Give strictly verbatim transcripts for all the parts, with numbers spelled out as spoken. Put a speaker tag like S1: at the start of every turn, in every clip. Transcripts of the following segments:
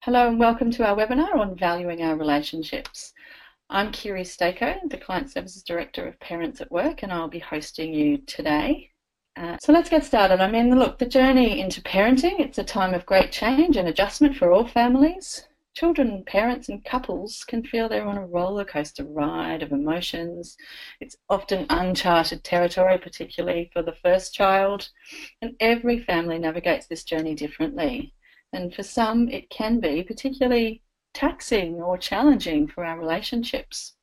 S1: Hello and welcome to our webinar on valuing our relationships. I'm Kiri Stako, the Client Services Director of Parents at Work, and I'll be hosting you today. Uh, so let's get started. I mean, look, the journey into parenting, it's a time of great change and adjustment for all families. Children, parents and couples can feel they're on a roller coaster ride of emotions. It's often uncharted territory, particularly for the first child, and every family navigates this journey differently. And for some, it can be particularly taxing or challenging for our relationships.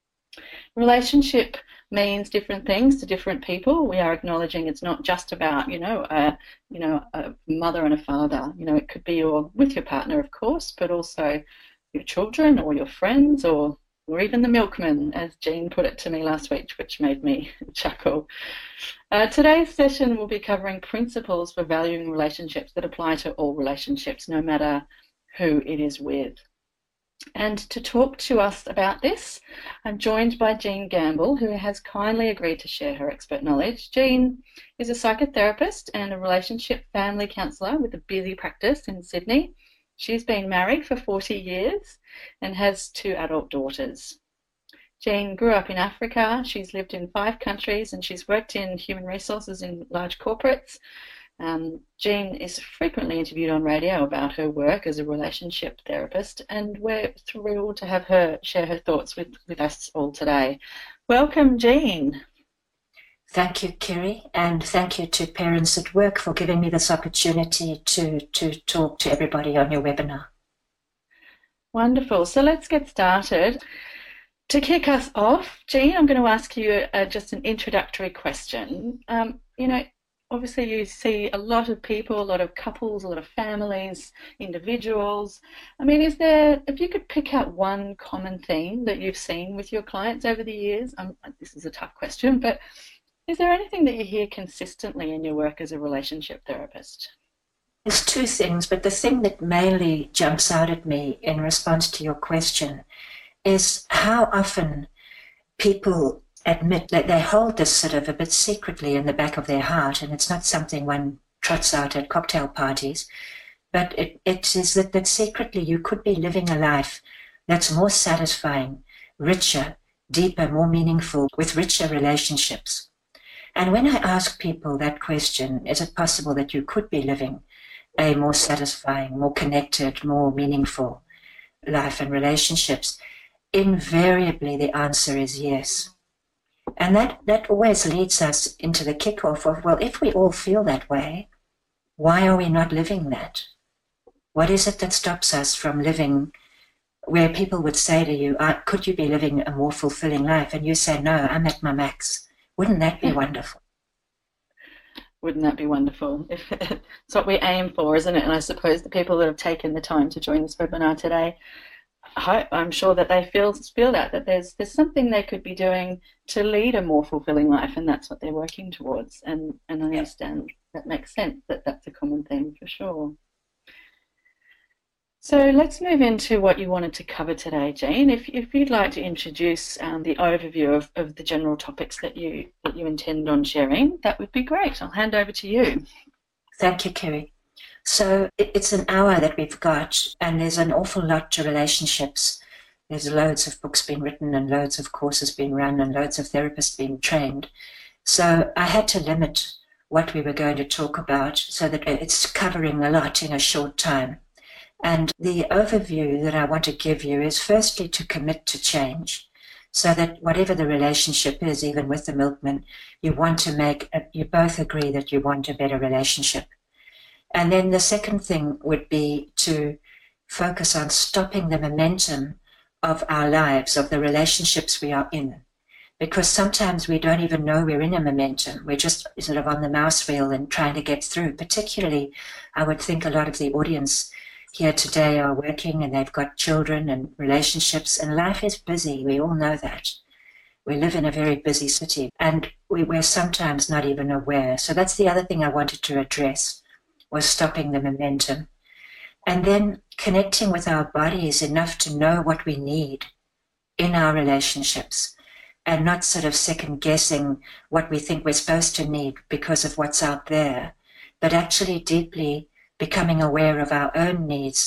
S1: Relationship means different things to different people. We are acknowledging it's not just about, you know, a, you know, a mother and a father. You know, it could be your with your partner, of course, but also your children or your friends or or even the milkman, as Jean put it to me last week, which made me chuckle. Uh, today's session will be covering principles for valuing relationships that apply to all relationships, no matter who it is with. And to talk to us about this, I'm joined by Jean Gamble, who has kindly agreed to share her expert knowledge. Jean is a psychotherapist and a relationship family counsellor with a busy practice in Sydney. She's been married for forty years and has two adult daughters. Jean grew up in Africa. She's lived in five countries and she's worked in human resources in large corporates. Um, Jean is frequently interviewed on radio about her work as a relationship therapist, and we're thrilled to have her share her thoughts with, with us all today. Welcome, Jean.
S2: Thank you, Kiri, and thank you to Parents at Work for giving me this opportunity to, to talk to everybody on your webinar.
S1: Wonderful. So let's get started. To kick us off, Jean, I'm going to ask you uh, just an introductory question. Um, you know, obviously you see a lot of people, a lot of couples, a lot of families, individuals. I mean, is there, if you could pick out one common theme that you've seen with your clients over the years, um, this is a tough question, but is there anything that you hear consistently in your work as a relationship therapist?
S2: There's two things, but the thing that mainly jumps out at me in response to your question is how often people admit that they hold this sort of a bit secretly in the back of their heart, and it's not something one trots out at cocktail parties, but it, it is that, that secretly you could be living a life that's more satisfying, richer, deeper, more meaningful, with richer relationships. And when I ask people that question, is it possible that you could be living a more satisfying, more connected, more meaningful life and relationships, invariably the answer is yes. And that, that always leads us into the kickoff of, well, if we all feel that way, why are we not living that? What is it that stops us from living where people would say to you, uh, could you be living a more fulfilling life? And you say, no, I'm at my max. Wouldn't that be wonderful?
S1: Wouldn't that be wonderful? If it's what we aim for, isn't it? And I suppose the people that have taken the time to join this webinar today, I'm sure that they feel feel that that there's there's something they could be doing to lead a more fulfilling life, and that's what they're working towards. And and I understand that makes sense, that that's a common theme for sure. So let's move into what you wanted to cover today, Jean. If if you'd like to introduce um, the overview of, of the general topics that you that you intend on sharing, that would be great. I'll hand over to you.
S2: Thank you, Kiri. So it's an hour that we've got, and there's an awful lot to relationships. There's loads of books being written and loads of courses being run and loads of therapists being trained. So I had to limit what we were going to talk about so that it's covering a lot in a short time. And the overview that I want to give you is firstly to commit to change, so that whatever the relationship is, even with the milkman, you want to make, a, you both agree that you want a better relationship. And then the second thing would be to focus on stopping the momentum of our lives, of the relationships we are in. Because sometimes we don't even know we're in a momentum. We're just sort of on the mouse wheel and trying to get through. Particularly, I would think a lot of the audience here today are working and they've got children and relationships, and life is busy. We all know that. We live in a very busy city, and we, we're sometimes not even aware. So that's the other thing I wanted to address, was stopping the momentum. And then connecting with our bodies enough to know what we need in our relationships, and not sort of second guessing what we think we're supposed to need because of what's out there, but actually deeply becoming aware of our own needs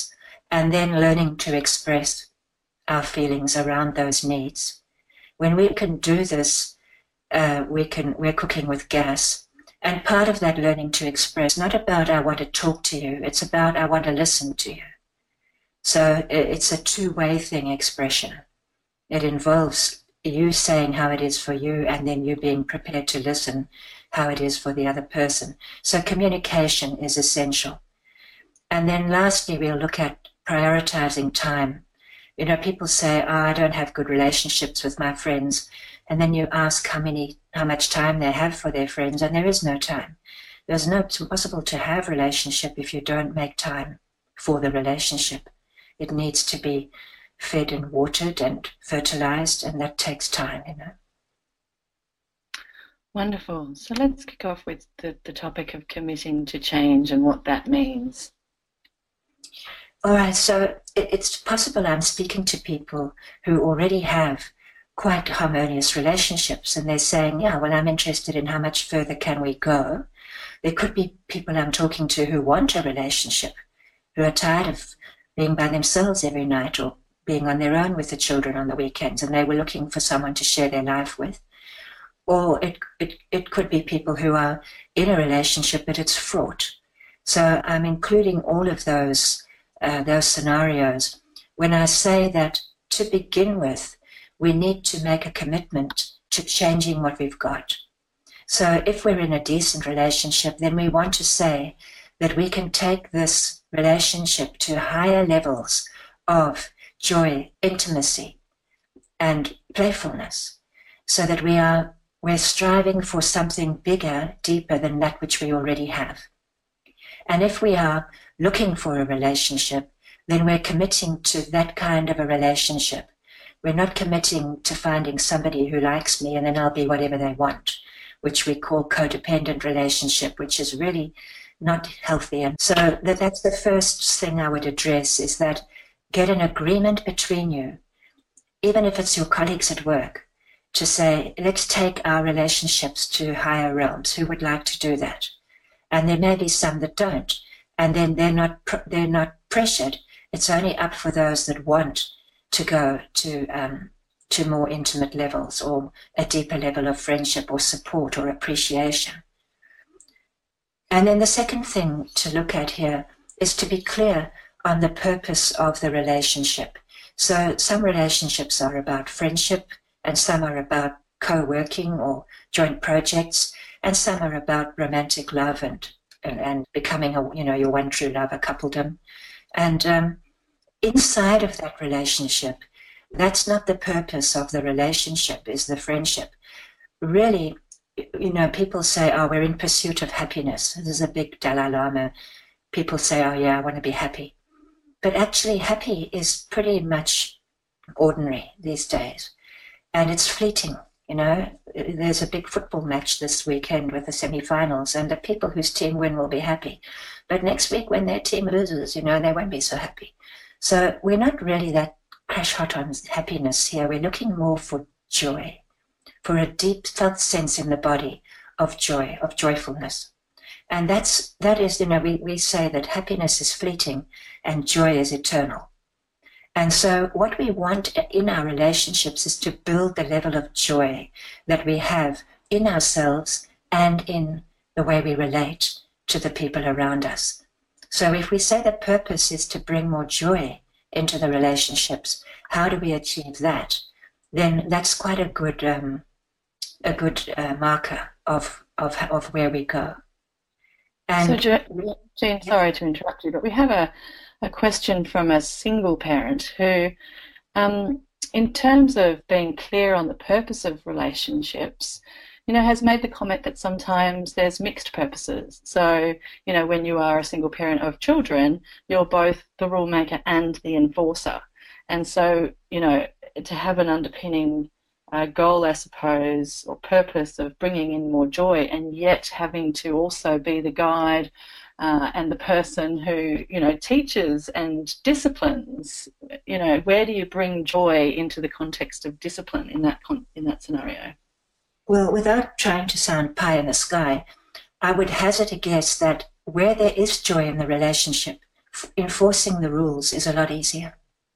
S2: and then learning to express our feelings around those needs. When we can do this, uh, we can, we're cooking with gas. And part of that learning to express, not about I want to talk to you, it's about I want to listen to you. So it's a two-way thing, expression. It involves you saying how it is for you and then you being prepared to listen how it is for the other person. So communication is essential. And then lastly, we'll look at prioritizing time. You know, people say, oh, I don't have good relationships with my friends. And then you ask how many, how much time they have for their friends, and there is no time. There's no, it's impossible to have a relationship if you don't make time for the relationship. It needs to be fed and watered and fertilized, and that takes time, you know.
S1: Wonderful. So let's kick off with the, the topic of committing to change and what that means.
S2: All right, so it, it's possible I'm speaking to people who already have quite harmonious relationships, and they're saying, yeah, well, I'm interested in how much further can we go. There could be people I'm talking to who want a relationship, who are tired of being by themselves every night or being on their own with the children on the weekends, and they were looking for someone to share their life with. Or it, it, it could be people who are in a relationship, but it's fraught. So I'm including all of those, uh, those scenarios when I say that to begin with, we need to make a commitment to changing what we've got. So if we're in a decent relationship, then we want to say that we can take this relationship to higher levels of joy, intimacy, and playfulness, so that we are we're striving for something bigger, deeper than that which we already have. And if we are looking for a relationship, then we're committing to that kind of a relationship. We're not committing to finding somebody who likes me and then I'll be whatever they want, which we call codependent relationship, which is really not healthy. And so that, that's the first thing I would address, is that get an agreement between you, even if it's your colleagues at work, to say, let's take our relationships to higher realms. Who would like to do that? And there may be some that don't. And then they're not, they're not pressured. It's only up for those that want to go to, um, to more intimate levels or a deeper level of friendship or support or appreciation. And then the second thing to look at here is to be clear on the purpose of the relationship. So some relationships are about friendship, and some are about co-working or joint projects, and some are about romantic love and and, and becoming a, you know, your one true love, a coupledom. And um, inside of that relationship, that's not the purpose of the relationship, is the friendship. Really, you know, people say, oh, we're in pursuit of happiness. This is a big Dalai Lama. People say, oh yeah, I want to be happy. But actually happy is pretty much ordinary these days. And it's fleeting, you know. There's a big football match this weekend with the semi-finals, and the people whose team win will be happy. But next week when their team loses, you know, they won't be so happy. So we're not really that crash hot on happiness here. We're looking more for joy, for a deep felt sense in the body of joy, of joyfulness. And that's, that is, you know, we, we say that happiness is fleeting and joy is eternal. And so what we want in our relationships is to build the level of joy that we have in ourselves and in the way we relate to the people around us. So if we say the purpose is to bring more joy into the relationships, how do we achieve that? Then that's quite a good um, a good uh, marker of, of of where we go.
S1: And so, Jean, sorry to interrupt you, but we have a a question from a single parent who, um, in terms of being clear on the purpose of relationships, you know, has made the comment that sometimes there's mixed purposes. So, you know, when you are a single parent of children, you're both the rule maker and the enforcer. And so, you know, to have an underpinning uh, goal, I suppose, or purpose of bringing in more joy, and yet having to also be the guide Uh, and the person who, you know, teaches and disciplines. You know, where do you bring joy into the context of discipline in that con- in that scenario?
S2: Well, without trying to sound pie in the sky, I would hazard a guess that where there is joy in the relationship, enforcing the rules is a lot easier.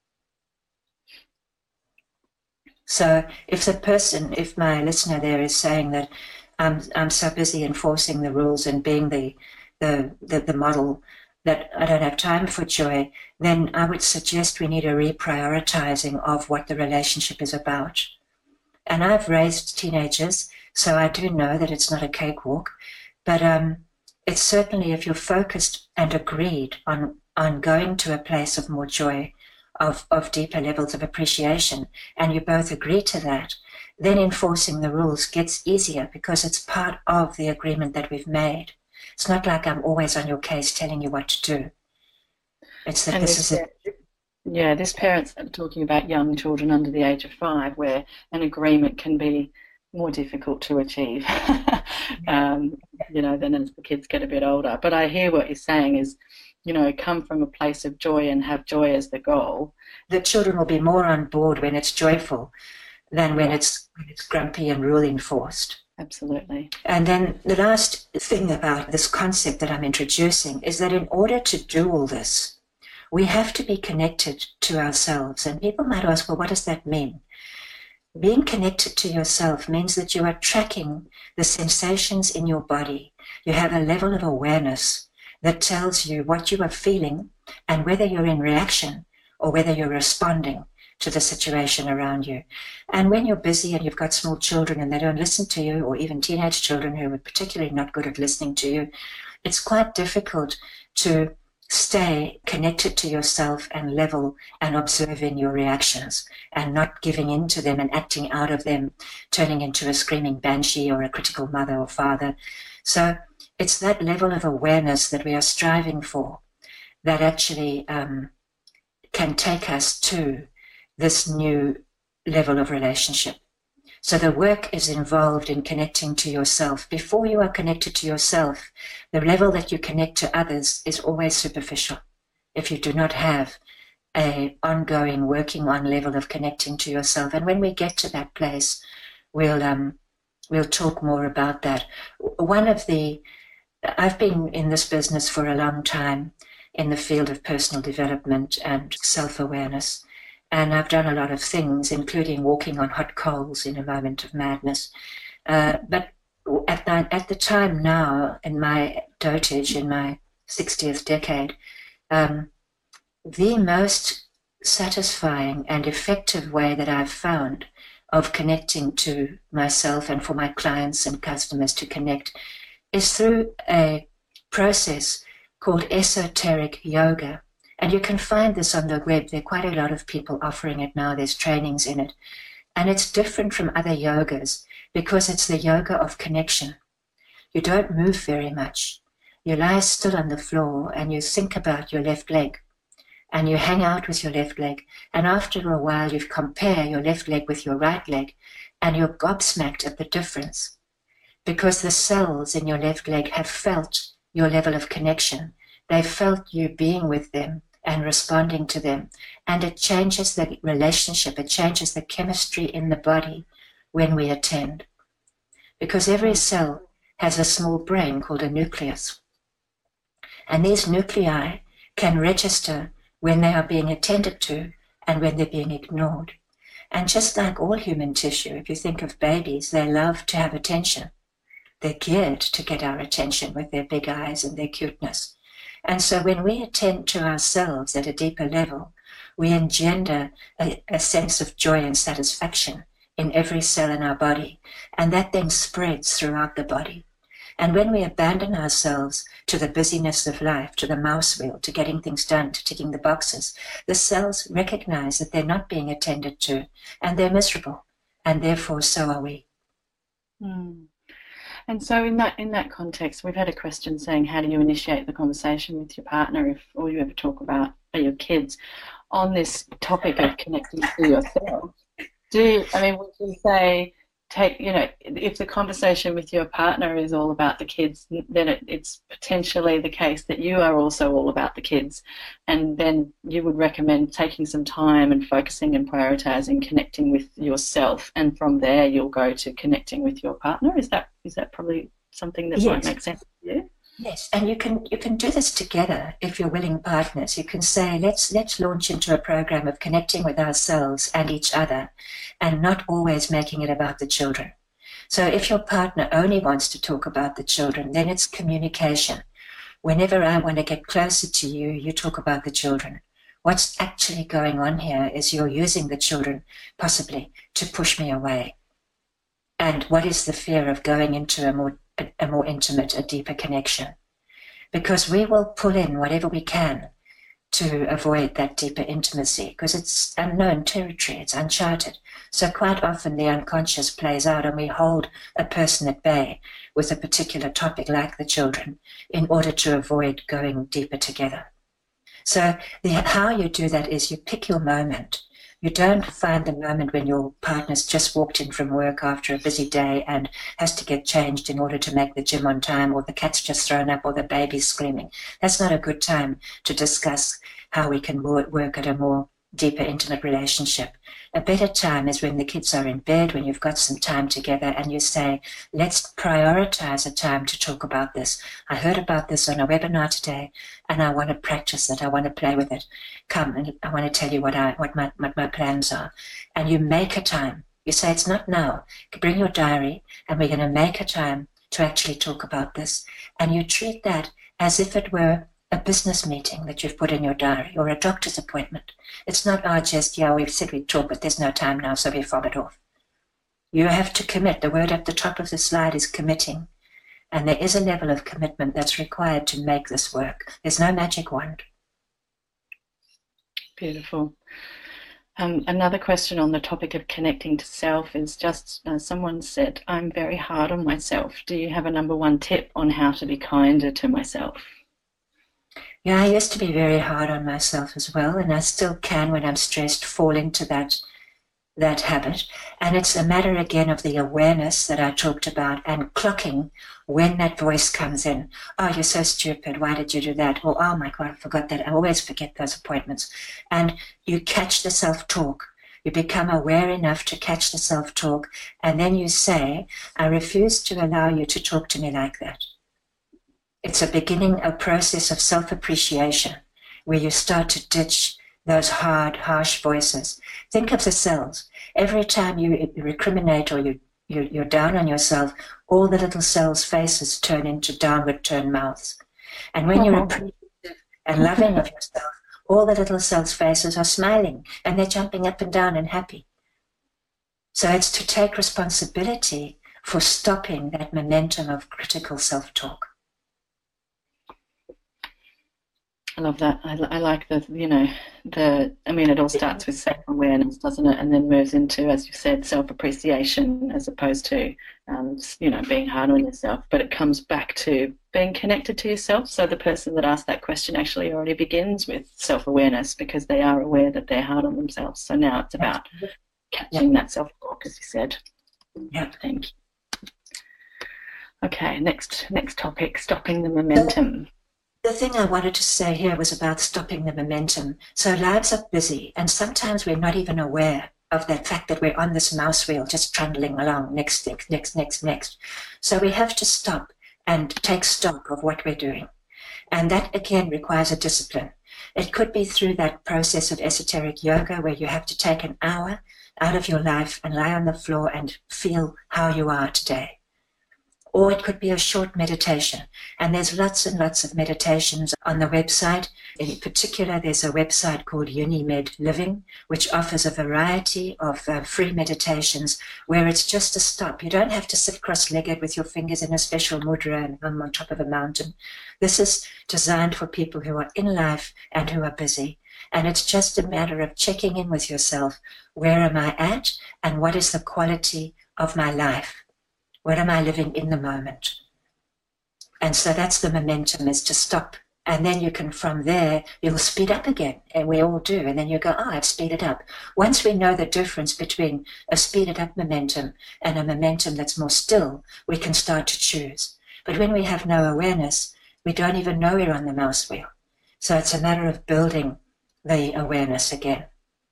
S2: So if the person, if my listener there is saying that I'm, I'm so busy enforcing the rules and being the, the, the, the model that I don't have time for joy, then I would suggest we need a reprioritizing of what the relationship is about. And I've raised teenagers, so I do know that it's not a cakewalk, but um, it's certainly, if you're focused and agreed on, on going to a place of more joy, of, of deeper levels of appreciation, and you both agree to that, then enforcing the rules gets easier because it's part of the agreement that we've made. It's not like I'm always on your case telling you what to do. It's that
S1: And
S2: this
S1: this,
S2: is it.
S1: yeah, this parent's talking about young children under the age of five, where an agreement can be more difficult to achieve, um, you know, than as the kids get a bit older. But I hear what you're saying is, you know, come from a place of joy and have joy as the goal.
S2: The children will be more on board when it's joyful than when it's when it's grumpy and rule enforced.
S1: Absolutely.
S2: And then the last thing about this concept that I'm introducing is that in order to do all this, we have to be connected to ourselves. And people might ask, well, what does that mean? Being connected to yourself means that you are tracking the sensations in your body. You have a level of awareness that tells you what you are feeling and whether you're in reaction or whether you're responding to the situation around you. And when you're busy and you've got small children and they don't listen to you, or even teenage children who are particularly not good at listening to you, it's quite difficult to stay connected to yourself and level and observing your reactions and not giving in to them and acting out of them, turning into a screaming banshee or a critical mother or father. So it's that level of awareness that we are striving for that actually um, can take us to this new level of relationship. So the work is involved in connecting to yourself. Before you are connected to yourself, the level that you connect to others is always superficial. If you do not have a ongoing working on level of connecting to yourself. And when we get to that place, we'll um, we'll talk more about that. One of the, I've been in this business for a long time in the field of personal development and self-awareness. And I've done a lot of things, including walking on hot coals in a moment of madness. Uh, but at the, at the time now, in my dotage, in my sixtieth decade, um, the most satisfying and effective way that I've found of connecting to myself and for my clients and customers to connect is through a process called esoteric yoga. And you can find this on the web. There are quite a lot of people offering it now. There's trainings in it. And it's different from other yogas because it's the yoga of connection. You don't move very much. You lie still on the floor and you think about your left leg. And you hang out with your left leg. And after a while, you compare your left leg with your right leg. And you're gobsmacked at the difference. Because the cells in your left leg have felt your level of connection. They felt you being with them and responding to them. And it changes the relationship. It changes the chemistry in the body when we attend. Because every cell has a small brain called a nucleus. And these nuclei can register when they are being attended to and when they're being ignored. And just like all human tissue, if you think of babies, they love to have attention. They're geared to get our attention with their big eyes and their cuteness. And so when we attend to ourselves at a deeper level, we engender a, a sense of joy and satisfaction in every cell in our body, and that then spreads throughout the body. And when we abandon ourselves to the busyness of life, to the mouse wheel, to getting things done, to ticking the boxes, the cells recognize that they're not being attended to, and they're miserable, and therefore so are we.
S1: Mm. And so in that in that context, we've had a question saying, how do you initiate the conversation with your partner if all you ever talk about are your kids on this topic of connecting to yourself? Do you, I mean, would you say, take, you know, if the conversation with your partner is all about the kids, then it, it's potentially the case that you are also all about the kids. And then you would recommend taking some time and focusing and prioritizing connecting with yourself. And from there, you'll go to connecting with your partner. Is that is that probably something that
S2: Yes.
S1: might make sense to you?
S2: Yes, and you can you can do this together if you're willing partners. You can say, let's let's launch into a program of connecting with ourselves and each other, and not always making it about the children. So if your partner only wants to talk about the children, then it's communication. Whenever I want to get closer to you, you talk about the children. What's actually going on here is you're using the children, possibly, to push me away. And what is the fear of going into a more a, a more intimate, a deeper connection? Because we will pull in whatever we can to avoid that deeper intimacy, because it's unknown territory, it's uncharted. So quite often the unconscious plays out and we hold a person at bay with a particular topic like the children in order to avoid going deeper together. So the, how you do that is you pick your moment. You don't find the moment when your partner's just walked in from work after a busy day and has to get changed in order to make the gym on time, or the cat's just thrown up, or the baby's screaming. That's not a good time to discuss how we can work at a more deeper, intimate relationship. A better time is when the kids are in bed, when you've got some time together, and you say, let's prioritize a time to talk about this. I heard about this on a webinar today, and I want to practice it. I want to play with it. Come, and I want to tell you what I what my what my plans are. And you make a time. You say, it's not now. Bring your diary, and we're going to make a time to actually talk about this. And you treat that as if it were a business meeting that you've put in your diary, or a doctor's appointment. It's not, oh, just, yeah, we've said we'd talk, but there's no time now, so we fob it off. You have to commit. The word at the top of the slide is committing. And there is a level of commitment that's required to make this work. There's no magic wand.
S1: Beautiful. Um, another question on the topic of connecting to self is just, uh, someone said, I'm very hard on myself. Do you have a number one tip on how to be kinder to myself?
S2: Yeah, I used to be very hard on myself as well, and I still can, when I'm stressed, fall into that that habit. And it's a matter again of the awareness that I talked about, and clocking when that voice comes in. Oh, you're so stupid. Why did you do that? Or, oh my God, I forgot that. I always forget those appointments. And you catch the self-talk. You become aware enough to catch the self-talk, and then you say, I refuse to allow you to talk to me like that. It's a beginning, a process of self-appreciation, where you start to ditch those hard, harsh voices. Think of the cells. Every time you recriminate or you, you, you're down on yourself, all the little cells' faces turn into downward turned mouths. And when you're appreciative and loving of yourself, all the little cells' faces are smiling and they're jumping up and down and happy. So it's to take responsibility for stopping that momentum of critical self-talk.
S1: I love that. I, I like the, you know, the, I mean, it all starts with self-awareness, doesn't it? And then moves into, as you said, self-appreciation, as opposed to, um, you know, being hard on yourself. But it comes back to being connected to yourself. So the person that asked that question actually already begins with self-awareness, because they are aware that they're hard on themselves. So now it's about catching that self-talk, as you said.
S2: Yeah.
S1: Thank you. Okay, next, next topic, stopping the momentum.
S2: The thing I wanted to say here was about stopping the momentum. So lives are busy, and sometimes we're not even aware of the fact that we're on this mouse wheel just trundling along, next, next, next, next, next. So we have to stop and take stock of what we're doing. And that, again, requires a discipline. It could be through that process of esoteric yoga, where you have to take an hour out of your life and lie on the floor and feel how you are today. Or it could be a short meditation. And there's lots and lots of meditations on the website. In particular, there's a website called Unimed Living, which offers a variety of uh, free meditations where it's just a stop. You don't have to sit cross-legged with your fingers in a special mudra and I'm on top of a mountain. This is designed for people who are in life and who are busy. And it's just a matter of checking in with yourself. Where am I at? And what is the quality of my life? What am I living in the moment? And so that's the momentum, is to stop. And then you can, from there, you'll speed up again. And we all do. And then you go, oh, I've speeded up. Once we know the difference between a speeded up momentum and a momentum that's more still, we can start to choose. But when we have no awareness, we don't even know we're on the mouse wheel. So it's a matter of building the awareness again.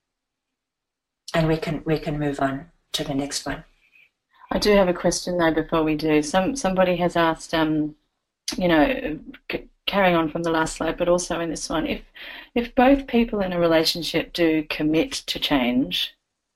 S2: And we can we can move on to the next one.
S1: I do have a question though before we do. Some somebody has asked, um, you know, c- carrying on from the last slide, but also in this one, if if both people in a relationship do commit to change,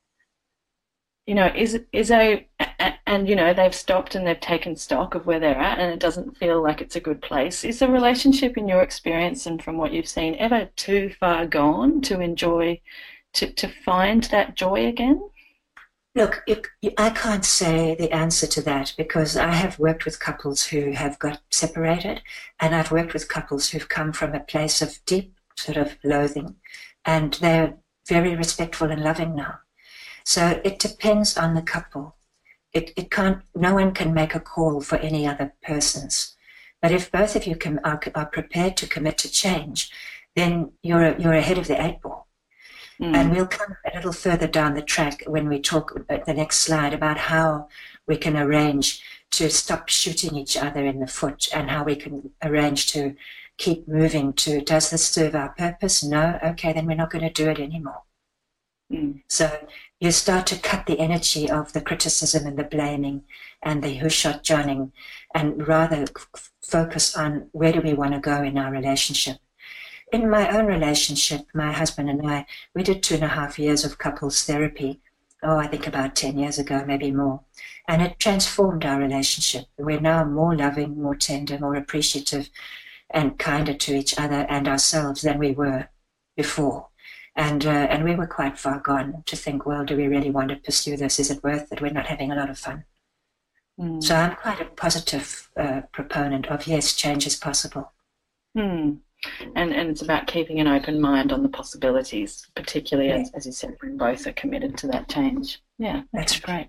S1: you know, is is a and you know they've stopped and they've taken stock of where they're at, and it doesn't feel like it's a good place. Is the relationship, in your experience and from what you've seen, ever too far gone to enjoy, to to find that joy again?
S2: Look, you, you, I can't say the answer to that because I have worked with couples who have got separated, and I've worked with couples who've come from a place of deep sort of loathing, and they're very respectful and loving now. So it depends on the couple. It, it can't, no one can make a call for any other persons. But if both of you can, are, are prepared to commit to change, then you're, you're ahead of the eight ball. Mm. And we'll come a little further down the track when we talk at the next slide about how we can arrange to stop shooting each other in the foot and how we can arrange to keep moving to, does this serve our purpose? No? Okay, then we're not going to do it anymore. Mm. So you start to cut the energy of the criticism and the blaming and the who shot Johning, and rather f- focus on where do we want to go in our relationship. In my own relationship, my husband and I, we did two and a half years of couples therapy, oh, I think about ten years ago, maybe more. And it transformed our relationship. We're now more loving, more tender, more appreciative and kinder to each other and ourselves than we were before. And uh, and we were quite far gone to think, well, do we really want to pursue this? Is it worth it? We're not having a lot of fun. Mm. So I'm quite a positive uh, proponent of, yes, change is possible.
S1: Mm. And and it's about keeping an open mind on the possibilities, particularly, yeah. as, as you said, when both are committed to that change. Yeah, that's, that's great.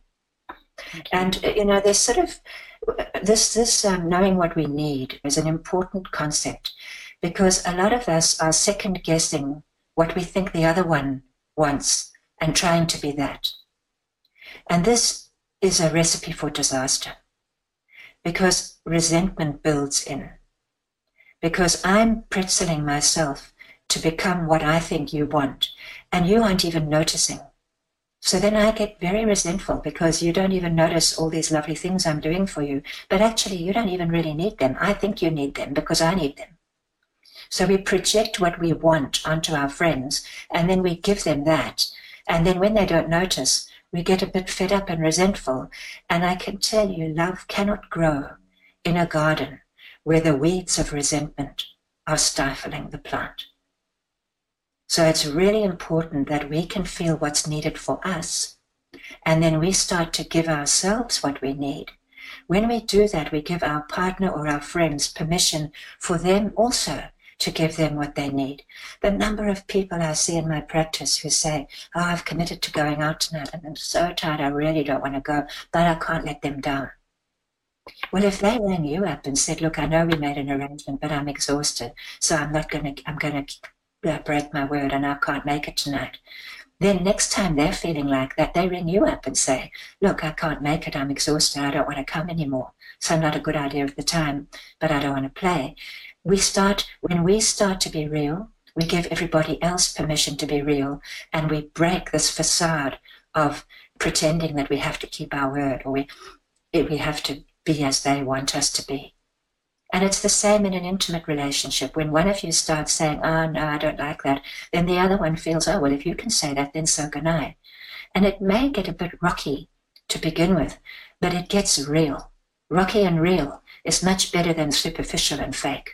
S2: And, you know, there's sort of, this, this um, knowing what we need is an important concept, because a lot of us are second-guessing what we think the other one wants and trying to be that. And this is a recipe for disaster, because resentment builds in. Because I'm pretzeling myself to become what I think you want, and you aren't even noticing. So then I get very resentful because you don't even notice all these lovely things I'm doing for you, but actually you don't even really need them. I think you need them because I need them. So we project what we want onto our friends, and then we give them that. And then when they don't notice, we get a bit fed up and resentful. And I can tell you, love cannot grow in a garden where the weeds of resentment are stifling the plant. So it's really important that we can feel what's needed for us, and then we start to give ourselves what we need. When we do that, we give our partner or our friends permission for them also to give them what they need. The number of people I see in my practice who say, oh, I've committed to going out tonight and I'm so tired, I really don't want to go, but I can't let them down. Well, if they rang you up and said, look, I know we made an arrangement, but I'm exhausted, so I'm not going to, I'm going to break my word and I can't make it tonight. Then next time they're feeling like that, they ring you up and say, look, I can't make it, I'm exhausted, I don't want to come anymore. So not a good idea at the time, but I don't want to play. We start, when we start to be real, we give everybody else permission to be real, and we break this facade of pretending that we have to keep our word, or we, we have to be as they want us to be. And it's the same in an intimate relationship. When one of you starts saying, oh, no, I don't like that, then the other one feels, oh, well, if you can say that, then so can I. And it may get a bit rocky to begin with, but it gets real. Rocky and real is much better than superficial and fake.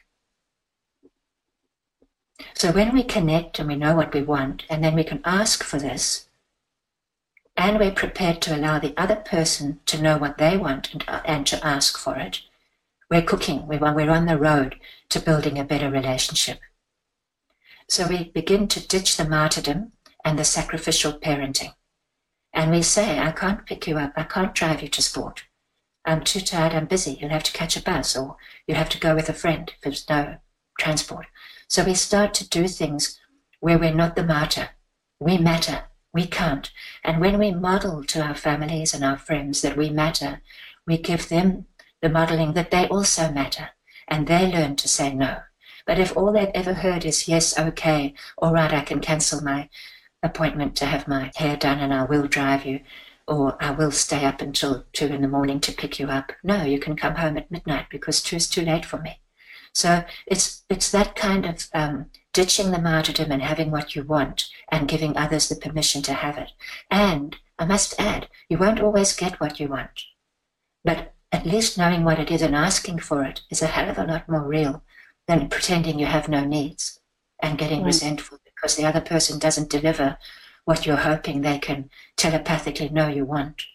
S2: So when we connect and we know what we want, and then we can ask for this, and we're prepared to allow the other person to know what they want and, and to ask for it, we're cooking, we're on the road to building a better relationship. So we begin to ditch the martyrdom and the sacrificial parenting. And we say, I can't pick you up, I can't drive you to sport. I'm too tired, I'm busy, you'll have to catch a bus, or you'll have to go with a friend if there's no transport. So we start to do things where we're not the martyr. We matter, we count. And when we model to our families and our friends that we matter, we give them the modeling that they also matter, and they learn to say no. But if all they've ever heard is, yes, okay, all right, I can cancel my appointment to have my hair done and I will drive you, or I will stay up until two in the morning to pick you up. No, you can come home at midnight because two is too late for me. So it's it's that kind of um, ditching the martyrdom and having what you want and giving others the permission to have it. And I must add, you won't always get what you want, but at least knowing what it is and asking for it is a hell of a lot more real than pretending you have no needs and getting mm. resentful because the other person doesn't deliver what you're hoping they can telepathically know you want.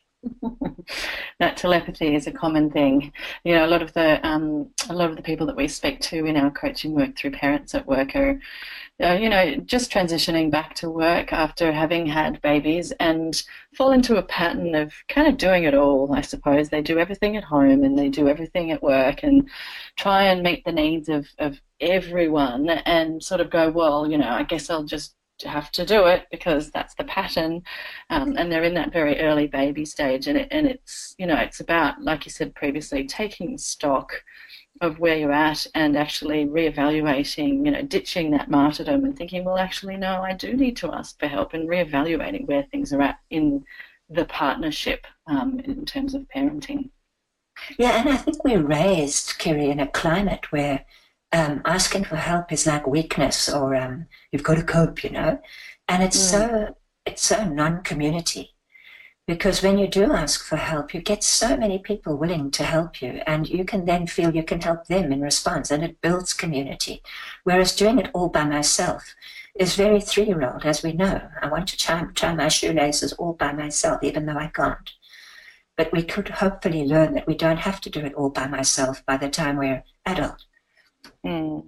S1: That telepathy is a common thing. You know, a lot of the um, a lot of the people that we speak to in our coaching work through Parents at Work are, uh, you know, just transitioning back to work after having had babies and fall into a pattern of kind of doing it all, I suppose. They do everything at home and they do everything at work and try and meet the needs of, of everyone and sort of go, well, you know, I guess I'll just have to do it because that's the pattern, um, and they're in that very early baby stage, and it, and it's you know it's about, like you said previously, taking stock of where you're at and actually reevaluating, you know, ditching that martyrdom and thinking, well, actually, no, I do need to ask for help, and reevaluating where things are at in the partnership um, in terms of parenting.
S2: Yeah, and I think we're raised, Kerry, in a climate where Um, asking for help is like weakness, or um, you've got to cope, you know, and it's mm. so it's so non-community, because when you do ask for help, you get so many people willing to help you, and you can then feel you can help them in response, and it builds community. Whereas doing it all by myself is very three-year-old, as we know. I want to tie, tie my shoelaces all by myself, even though I can't. But we could hopefully learn that we don't have to do it all by myself by the time we're adult.
S1: Mm.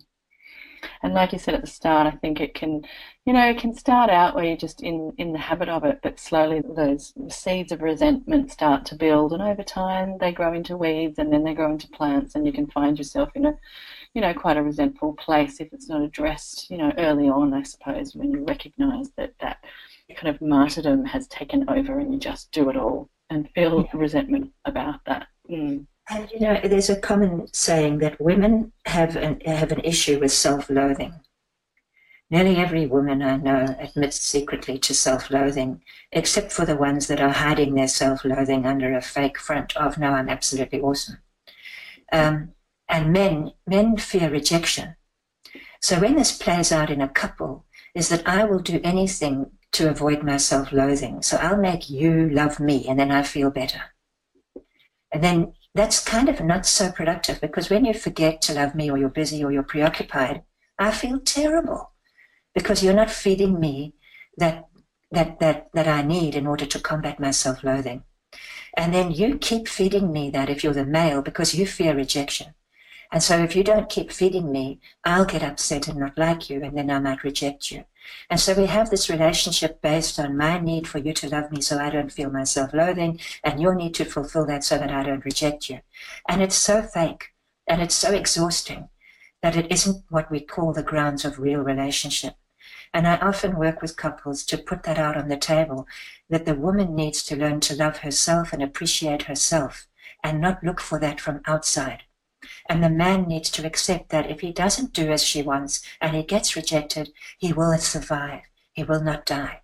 S1: And like you said at the start, I think it can, you know, it can start out where you're just in, in the habit of it, but slowly those seeds of resentment start to build, and over time they grow into weeds, and then they grow into plants, and you can find yourself in a, you know, quite a resentful place if it's not addressed, you know, early on, I suppose, when you recognise that that kind of martyrdom has taken over and you just do it all and feel yeah. resentment about that. Mm.
S2: And, you know, there's a common saying that women have an, have an issue with self-loathing. Nearly every woman I know admits secretly to self-loathing, except for the ones that are hiding their self-loathing under a fake front of, no, I'm absolutely awesome. Um, and men, men fear rejection. So when this plays out in a couple is that I will do anything to avoid my self-loathing. So I'll make you love me, and then I feel better. And then that's kind of not so productive, because when you forget to love me, or you're busy, or you're preoccupied, I feel terrible because you're not feeding me that that that that I need in order to combat my self-loathing. And then you keep feeding me that if you're the male, because you fear rejection. And so if you don't keep feeding me, I'll get upset and not like you, and then I might reject you. And so we have this relationship based on my need for you to love me so I don't feel my self-loathing, and your need to fulfill that so that I don't reject you. And it's so fake, and it's so exhausting that it isn't what we call the grounds of real relationship. And I often work with couples to put that out on the table, that the woman needs to learn to love herself and appreciate herself and not look for that from outside. And the man needs to accept that if he doesn't do as she wants and he gets rejected, he will survive. He will not die.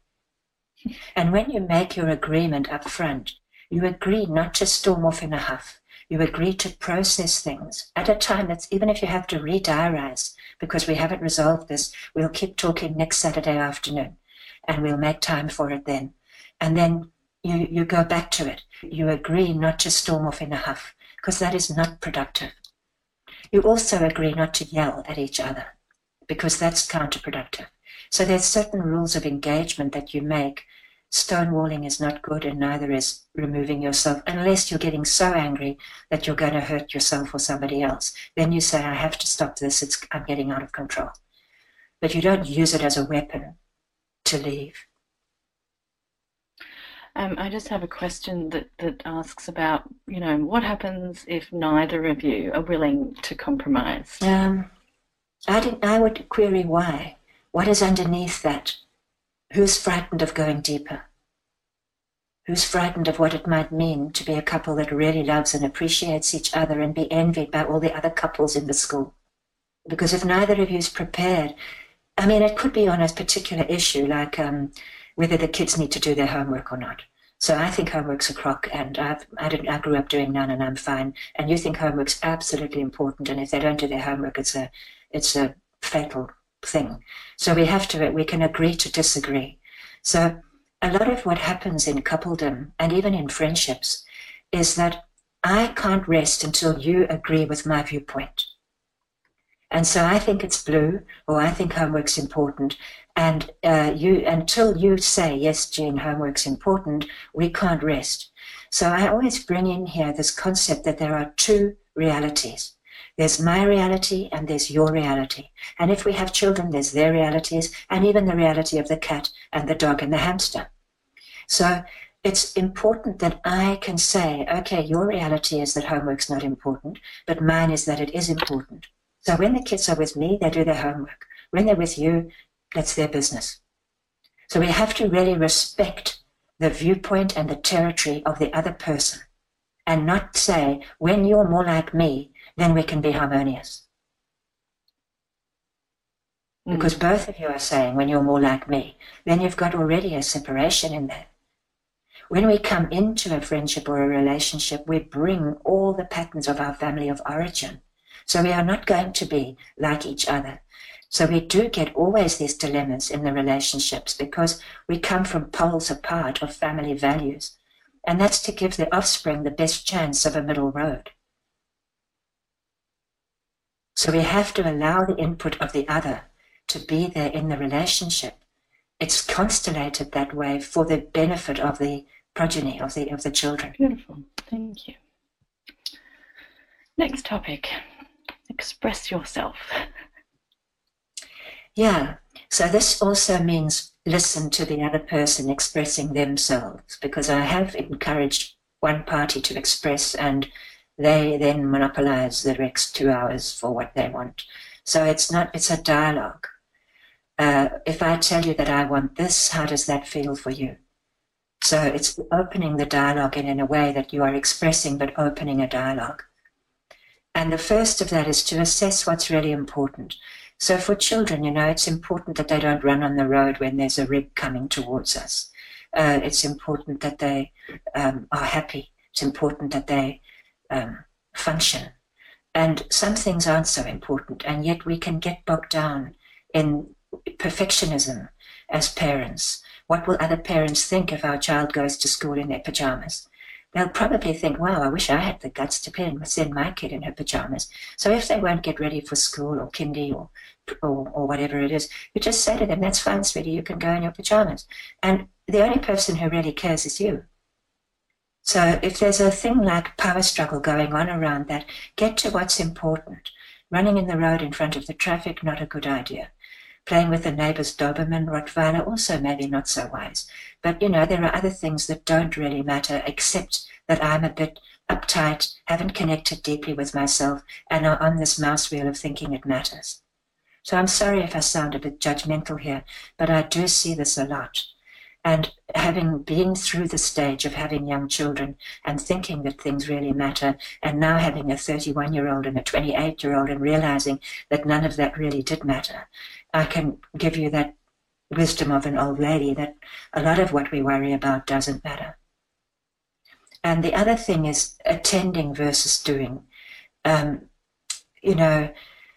S2: And when you make your agreement up front, you agree not to storm off in a huff. You agree to process things at a time that's, even if you have to re-diarize, because we haven't resolved this, we'll keep talking next Saturday afternoon, and we'll make time for it then. And then you, you go back to it. You agree not to storm off in a huff, because that is not productive. You also agree not to yell at each other, because that's counterproductive. So there's certain rules of engagement that you make. Stonewalling is not good, and neither is removing yourself, unless you're getting so angry that you're going to hurt yourself or somebody else. Then you say, I have to stop this, it's, I'm getting out of control. But you don't use it as a weapon to leave.
S1: Um, I just have a question that, that asks about, you know, what happens if neither of you are willing to compromise?
S2: Um, I, didn't, I would query why. What is underneath that? Who's frightened of going deeper? Who's frightened of what it might mean to be a couple that really loves and appreciates each other and be envied by all the other couples in the school? Because if neither of you is prepared, I mean, it could be on a particular issue, like um, whether the kids need to do their homework or not. So I think homework's a crock, and I've, I, didn't, I grew up doing none, and I'm fine. And you think homework's absolutely important, and if they don't do their homework, it's a, it's a fatal thing. So we have to, we can agree to disagree. So a lot of what happens in coupledom and even in friendships is that I can't rest until you agree with my viewpoint. And so I think it's blue, or I think homework's important. And uh, you, until you say, yes, Jean, homework's important, we can't rest. So I always bring in here this concept that there are two realities. There's my reality and there's your reality. And if we have children, there's their realities and even the reality of the cat and the dog and the hamster. So it's important that I can say, okay, your reality is that homework's not important, but mine is that it is important. So when the kids are with me, they do their homework. When they're with you, that's their business. So we have to really respect the viewpoint and the territory of the other person and not say, when you're more like me, then we can be harmonious. Mm. Because both of you are saying, when you're more like me, then you've got already a separation in there. When we come into a friendship or a relationship, we bring all the patterns of our family of origin. So we are not going to be like each other. So we do get always these dilemmas in the relationships because we come from poles apart of family values. And that's to give the offspring the best chance of a middle road. So we have to allow the input of the other to be there in the relationship. It's constellated that way for the benefit of the progeny, of the, of the children.
S1: Beautiful. Thank you. Next topic. Express yourself.
S2: Yeah, so this also means listen to the other person expressing themselves, because I have encouraged one party to express and they then monopolize the next two hours for what they want. So it's not, it's a dialogue. Uh, if I tell you that I want this, how does that feel for you? So it's opening the dialogue in, in a way that you are expressing but opening a dialogue. And the first of that is to assess what's really important. So for children, you know, it's important that they don't run on the road when there's a rig coming towards us. Uh, it's important that they um, are happy. It's important that they um, function. And some things aren't so important, and yet we can get bogged down in perfectionism as parents. What will other parents think if our child goes to school in their pajamas? They'll probably think, wow, I wish I had the guts to send my kid in her pajamas. So if they won't get ready for school or kindy or, or or whatever it is, you just say to them, that's fine, sweetie, you can go in your pajamas. And the only person who really cares is you. So if there's a thing like power struggle going on around that, get to what's important. Running in the road in front of the traffic, not a good idea. Playing with the neighbor's Doberman Rottweiler, also maybe not so wise. But, you know, there are other things that don't really matter, except that I'm a bit uptight, haven't connected deeply with myself, and are on this mouse wheel of thinking it matters. So I'm sorry if I sound a bit judgmental here, but I do see this a lot. And having been through the stage of having young children and thinking that things really matter, and now having a thirty-one-year-old and a twenty-eight-year-old and realizing that none of that really did matter, I can give you that wisdom of an old lady that a lot of what we worry about doesn't matter. And the other thing is attending versus doing. Um, you know,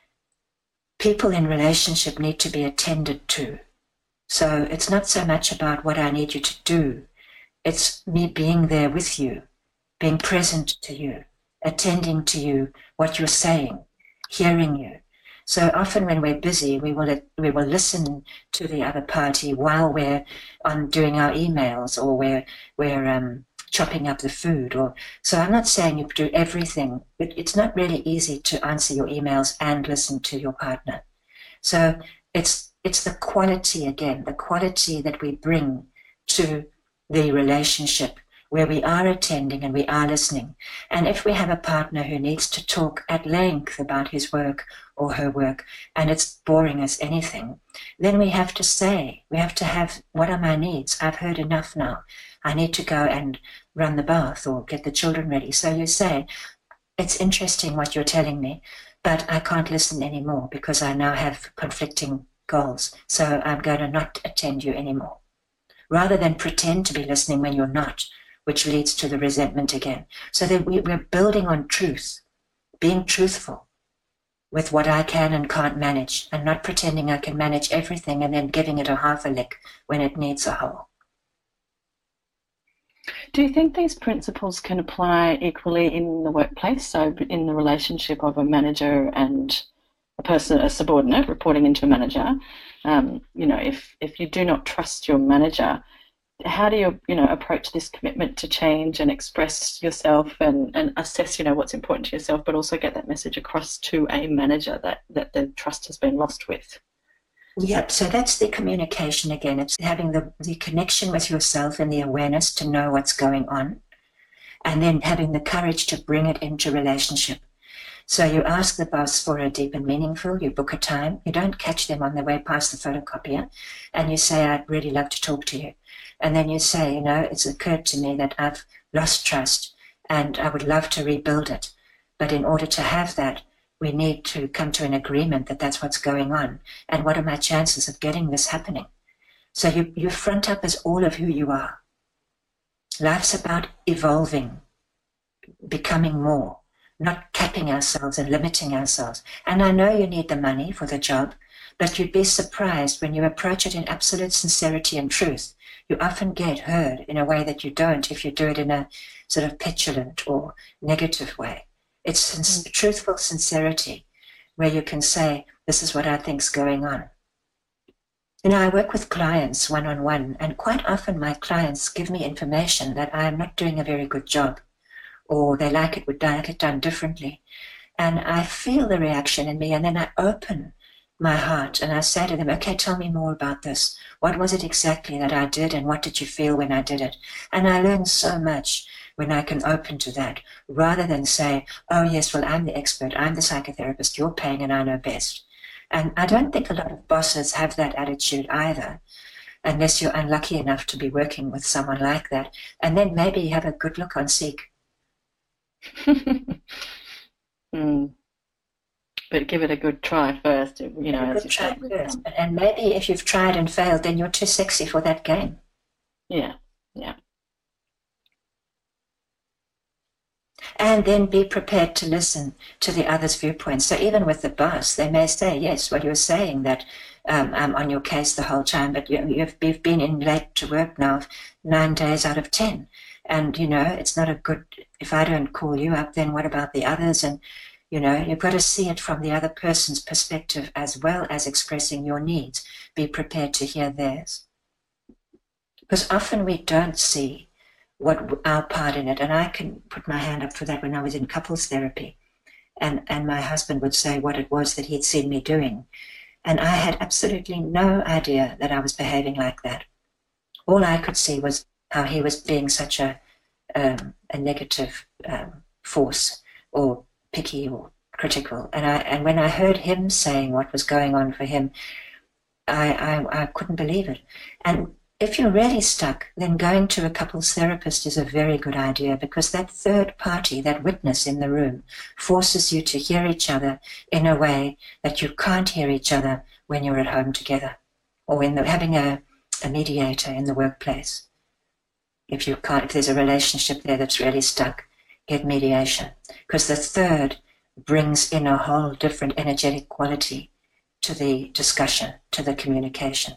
S2: people in relationship need to be attended to. So it's not so much about what I need you to do. It's me being there with you, being present to you, attending to you, what you're saying, hearing you. So often when we're busy, we will we will listen to the other party while we're on doing our emails or we're we're um, chopping up the food. Or so I'm not saying you do everything, but it's not really easy to answer your emails and listen to your partner. So it's it's the quality again, the quality that we bring to the relationship, where we are attending and we are listening. And if we have a partner who needs to talk at length about his work or her work, and it's boring as anything, then we have to say, we have to have, what are my needs? I've heard enough now. I need to go and run the bath or get the children ready. So you say, it's interesting what you're telling me, but I can't listen anymore because I now have conflicting goals. So I'm going to not attend you anymore. rather than pretend to be listening when you're not, which leads to the resentment again. So that we, we're building on truth, being truthful with what I can and can't manage, and not pretending I can manage everything and then giving it a half a lick when it needs a whole.
S1: Do you think these principles can apply equally in the workplace? So in the relationship of a manager and a person, a subordinate reporting into a manager, um, you know, if, if you do not trust your manager, how do you, you know, approach this commitment to change and express yourself and, and assess, you know, what's important to yourself, but also get that message across to a manager that, that the trust has been lost with?
S2: Yep, so that's the communication again. It's having the, the connection with yourself and the awareness to know what's going on, and then having the courage to bring it into relationship. So you ask the boss for a deep and meaningful, you book a time, you don't catch them on the way past the photocopier, and you say, I'd really love to talk to you. And then you say, you know, it's occurred to me that I've lost trust and I would love to rebuild it. But in order to have that, we need to come to an agreement that that's what's going on. And what are my chances of getting this happening? So you, you front up as all of who you are. Life's about evolving, becoming more, not capping ourselves and limiting ourselves. And I know you need the money for the job, but you'd be surprised when you approach it in absolute sincerity and truth. You often get heard in a way that you don't if you do it in a sort of petulant or negative way. It's sin- mm. truthful sincerity where you can say, this is what I think's going on. You know, I work with clients one-on-one, and quite often my clients give me information that I'm not doing a very good job, or they like it, would like it done differently. And I feel the reaction in me, and then I open my heart and I say to them, okay, tell me more about this. What was it exactly that I did, and what did you feel when I did it? And I learn so much when I can open to that, rather than say, oh yes, well, I'm the expert, I'm the psychotherapist, you're paying and I know best. And I don't think a lot of bosses have that attitude either, unless you're unlucky enough to be working with someone like that. And then maybe you have a good look on Seek.
S1: mm. But give it a good try first, you know.
S2: As you try first. And maybe if you've tried and failed, then you're too sexy for that game.
S1: Yeah, yeah.
S2: And then be prepared to listen to the other's viewpoints. So even with the boss, they may say, yes, well, you're saying that um, I'm on your case the whole time, but you, you've, you've been in late to work now nine days out of ten. And, you know, it's not a good, if I don't call you up, then what about the others? And, you know, you've got to see it from the other person's perspective as well as expressing your needs. Be prepared to hear theirs. Because often we don't see what our part in it. And I can put my hand up for that when I was in couples therapy. And, and my husband would say what it was that he'd seen me doing. And I had absolutely no idea that I was behaving like that. All I could see was how he was being such a, um, a negative um, force, or picky or critical. And I and when I heard him saying what was going on for him, I, I, I couldn't believe it. And if you're really stuck, then going to a couples therapist is a very good idea, because that third party, that witness in the room, forces you to hear each other in a way that you can't hear each other when you're at home together, or when the, having a, a mediator in the workplace. If you can't, if there's a relationship there that's really stuck, get mediation, because the third brings in a whole different energetic quality to the discussion, to the communication.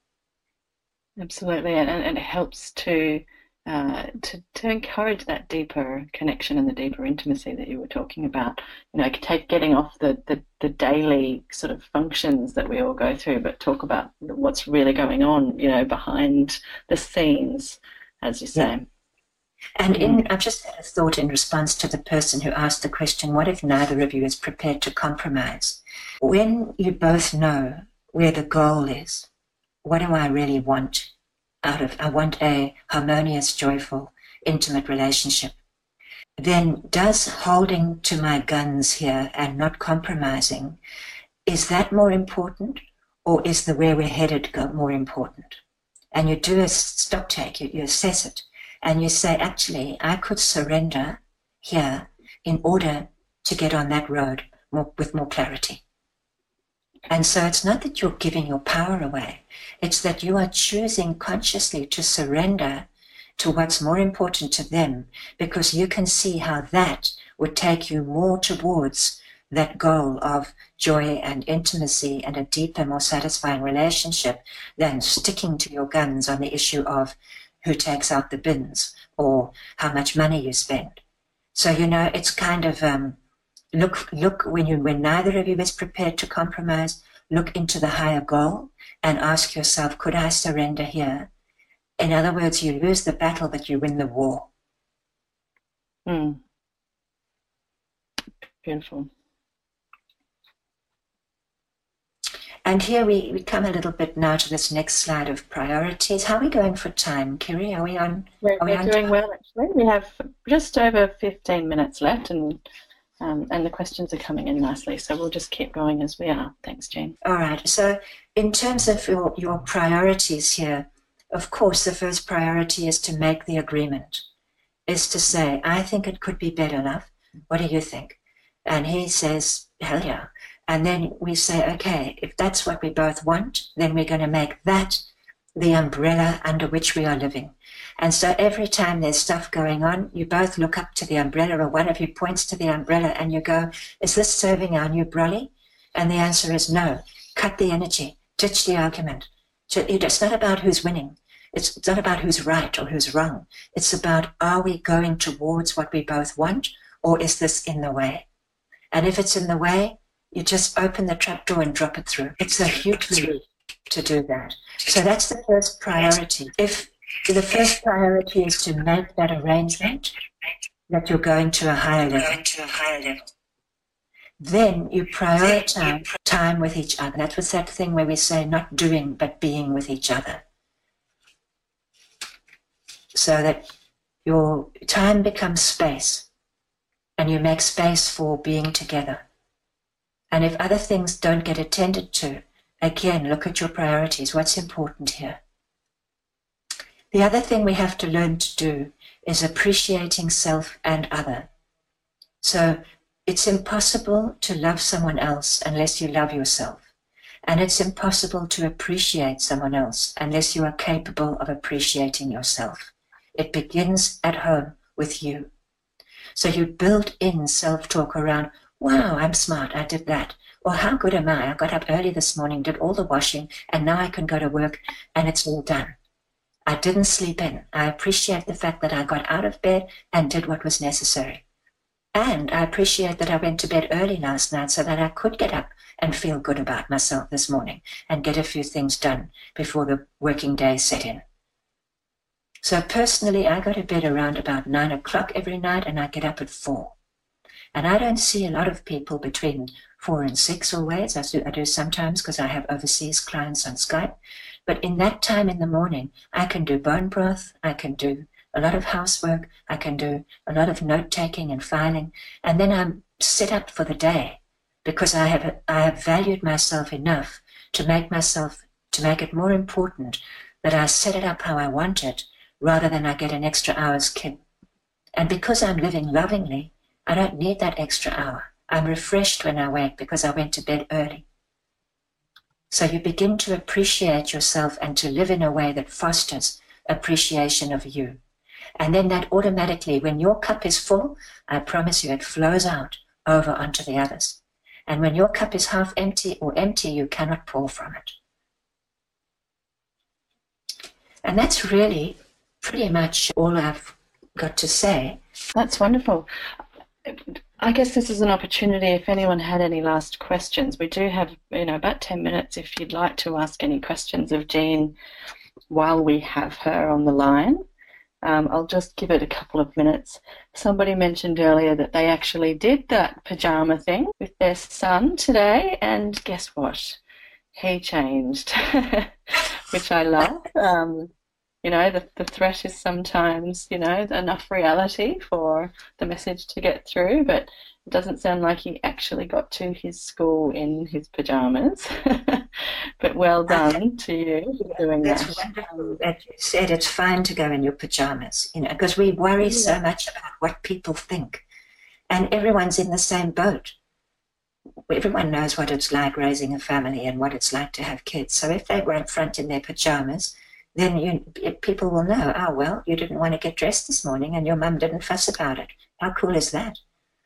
S1: Absolutely, and, and it helps to, uh, to to encourage that deeper connection and the deeper intimacy that you were talking about. You know, take getting off the, the, the daily sort of functions that we all go through, but talk about what's really going on, you know, behind the scenes, as you say.
S2: Yeah. And in, I've just had a thought in response to the person who asked the question, what if neither of you is prepared to compromise? When you both know where the goal is, what do I really want out of, I want a harmonious, joyful, intimate relationship. Then does holding to my guns here and not compromising, is that more important, or is the where we're headed more important? And you do a stock take, you, you assess it, and you say, actually, I could surrender here in order to get on that road more, with more clarity. And so it's not that you're giving your power away. It's that you are choosing consciously to surrender to what's more important to them, because you can see how that would take you more towards that goal of joy and intimacy and a deeper, more satisfying relationship than sticking to your guns on the issue of who takes out the bins or how much money you spend. So, you know, it's kind of um, look, look when you when neither of you is prepared to compromise, look into the higher goal and ask yourself, could I surrender here? In other words, you lose the battle, but you win the war.
S1: Mm. Beautiful.
S2: And here we, we come a little bit now to this next slide of priorities. How are we going for time, Kiri? Are we on?
S1: We're,
S2: are we
S1: we're
S2: on
S1: doing
S2: time?
S1: well, actually. We have just over fifteen minutes left, and um, and the questions are coming in nicely. So we'll just keep going as we are. Thanks, Jean.
S2: All right. So in terms of your, your priorities here, of course, the first priority is to make the agreement, is to say, I think it could be better, love. What do you think? And he says, hell yeah. And then we say, okay, if that's what we both want, then we're going to make that the umbrella under which we are living. And so every time there's stuff going on, you both look up to the umbrella, or one of you points to the umbrella and you go, is this serving our new brolly? And the answer is no. Cut the energy. Ditch the argument. It's not about who's winning. It's not about who's right or who's wrong. It's about, are we going towards what we both want, or is this in the way? And if it's in the way, you just open the trapdoor and drop it through. It's a huge leap to do that. So that's the first priority. If the first priority is to make that arrangement, that you're going to a higher level, then you prioritize time with each other. That was that thing where we say not doing, but being with each other. So that your time becomes space, and you make space for being together. And if other things don't get attended to, again, look at your priorities. What's important here? The other thing we have to learn to do is appreciating self and other. So it's impossible to love someone else unless you love yourself. And it's impossible to appreciate someone else unless you are capable of appreciating yourself. It begins at home with you. So you build in self-talk around, wow, I'm smart, I did that. Or how good am I? I got up early this morning, did all the washing, and now I can go to work and it's all done. I didn't sleep in. I appreciate the fact that I got out of bed and did what was necessary. And I appreciate that I went to bed early last night so that I could get up and feel good about myself this morning and get a few things done before the working day set in. So personally, I go to bed around about nine o'clock every night and I get up at four. And I don't see a lot of people between four and six always. I do, I do sometimes because I have overseas clients on Skype. But in that time in the morning, I can do bone broth, I can do a lot of housework, I can do a lot of note-taking and filing, and then I'm set up for the day because I have I have valued myself enough to make myself, to make it more important that I set it up how I want it rather than I get an extra hour's kick. And because I'm living lovingly, I don't need that extra hour. I'm refreshed when I wake because I went to bed early. So you begin to appreciate yourself and to live in a way that fosters appreciation of you. And then that automatically, when your cup is full, I promise you it flows out over onto the others. And when your cup is half empty or empty, you cannot pour from it. And that's really pretty much all I've got to say.
S1: That's wonderful. I guess this is an opportunity if anyone had any last questions. We do have, you know, about ten minutes if you'd like to ask any questions of Jean while we have her on the line. Um, I'll just give it a couple of minutes. Somebody mentioned earlier that they actually did that pajama thing with their son today, and guess what? He changed, which I love. Um, You know, the, the threat is sometimes, you know, enough reality for the message to get through, but it doesn't sound like he actually got to his school in his pajamas. But well done to you for doing
S2: That's
S1: that.
S2: wonderful that you said it's fine to go in your pajamas, you know, because we worry so much about what people think. And everyone's in the same boat. everyone knows what it's like raising a family and what it's like to have kids. So if they were up front in their pajamas, then you, people will know, oh, well, you didn't want to get dressed this morning and your mum didn't fuss about it. How cool is that?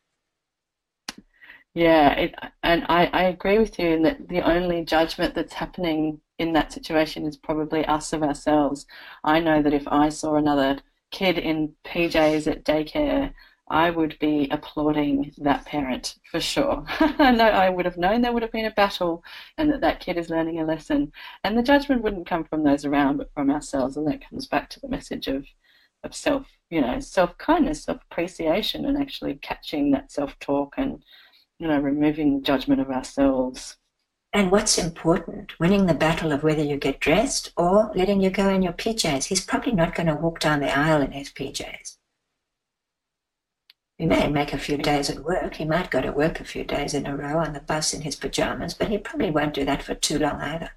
S1: Yeah, it, and I, I agree with you in that the only judgment that's happening in that situation is probably us of ourselves. I know that if I saw another kid in P Js at daycare, I would be applauding that parent for sure. I know I would have known there would have been a battle and that that kid is learning a lesson. And the judgment wouldn't come from those around, but from ourselves. And that comes back to the message of, of self, you know, self-kindness, self-appreciation, and actually catching that self-talk and, you know, removing the judgment of ourselves.
S2: And what's important, winning the battle of whether you get dressed or letting you go in your P Js. He's probably not going to walk down the aisle in his P Js. He may make a few days at work. He might go to work a few days in a row on the bus in his pajamas, but he probably won't do that for too long either.